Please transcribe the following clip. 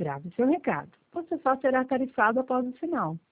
Grave seu recado. Você só será tarifado após o sinal.